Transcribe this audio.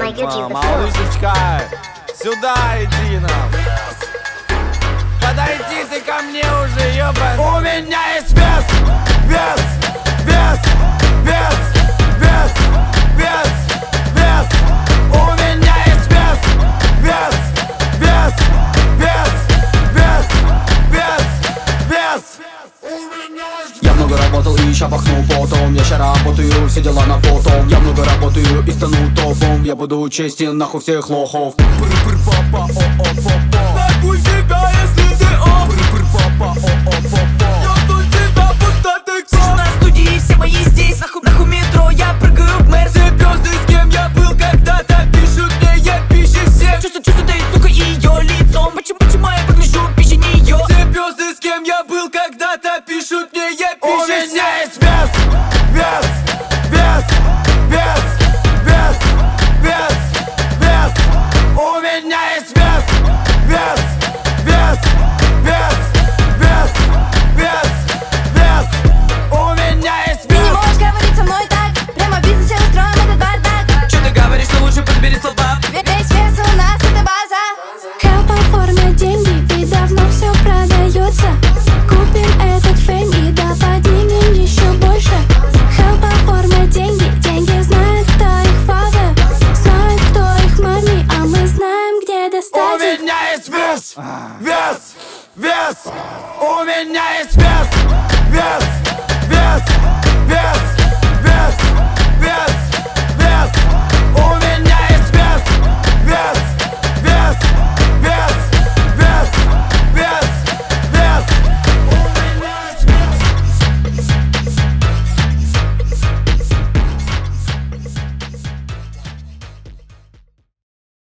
Малышечка, сюда иди нам. Подойди ты ко мне уже, ёбан. У меня есть вес, вес, вес, вес, вес, вес, вес. У меня есть вес, вес, вес, вес, вес, вес, вес. Я много работал и ща пахну потом. Я ща работаю, все дела на потом. Я много работаю и стану топом. Я буду честен, нахуй всех лохов. Пыр-пыр-папа, о-о-папа. Нахуй себя, если ты о. Пыр-пыр-папа, о-о-папа. Ёбну тебя, будто ты кто. На студии все мои здесь, нахуй метро, я прыгаю в мэр. Все пёзды, с кем я был когда-то, пишут мне, я пищу всех. Чувствую ты, сука, ее лицом. Почему я подгляжу пищи нее? Все пёзды, с кем я был когда-то, пишут мне, я пищу всех. У меня есть вес, вес, вес, вес, вес, вес, вес. У меня есть вес, вес, вес, вес, вес, вес, вес. У меня есть Ты не вес. можешь говорить со мной так. Прямо в бизнесе устроим этот бардак. Че ты говоришь, что лучше подбери слова? Весь вес у нас это база. Help оформить деньги, ведь давно все продается. Купим этот фейм и да поднимем еще больше. Help оформить деньги, деньги знают, кто их father, знают, кто их мами, а мы знаем, где У достать их. меня есть вес, вес, вес. У меня есть вес.